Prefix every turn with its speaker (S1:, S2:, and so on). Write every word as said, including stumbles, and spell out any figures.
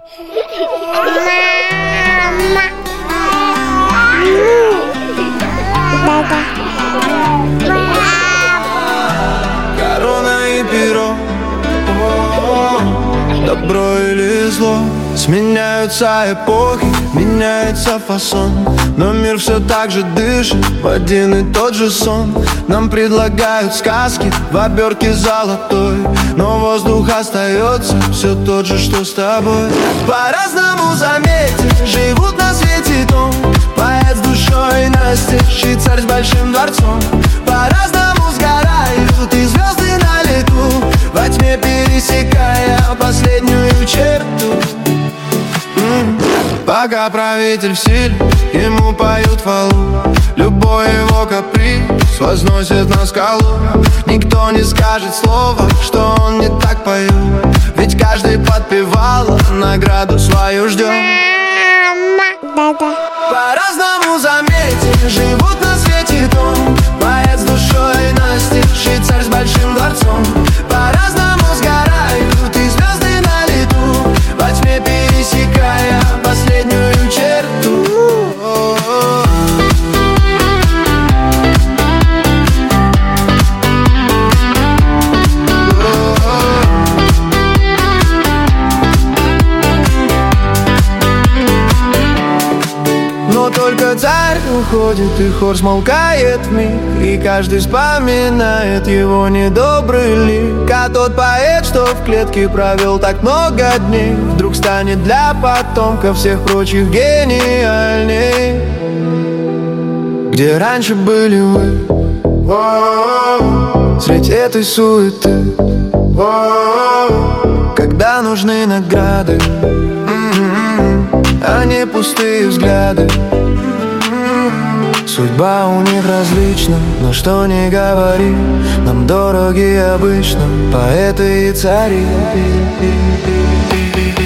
S1: Мама. Да-да.
S2: Корона и перо, добро или зло. Сменяются эпохи, меняется фасон, но мир все так же дышит в один и тот же сон. Нам предлагают сказки в обертке золотой, но воздух остается все тот же, что с тобой. По-разному, заметьте, живут на свете дом, поэт с душой настежь и царь с большим дворцом. По-разному сгорают и звезды на лету, во тьме пересекая последнюю черту. Пока правитель в силе, ему поют хвалу, любой его каприз возносит на скалу. Никто не скажет слова, что он не так поет, ведь каждый подпевал, награду свою ждет.
S1: Да-да.
S2: По-разному, заметьте, живут на свете дом, поэт с душой настежь и царь с большим дворцом. По-разному сгорают и звезды на лету, во тьме пересекая последнюю черту. Но только царь уходит, и хор смолкает вмиг, и каждый вспоминает его недобрый лик. А тот поэт, что в клетке провел так много дней, вдруг станет для потомков всех прочих гениальней. Где раньше были вы, средь этой суеты, когда нужны награды, а не пустые взгляды. Судьба у них различна, но что ни говори, нам дороги обычно поэты и цари.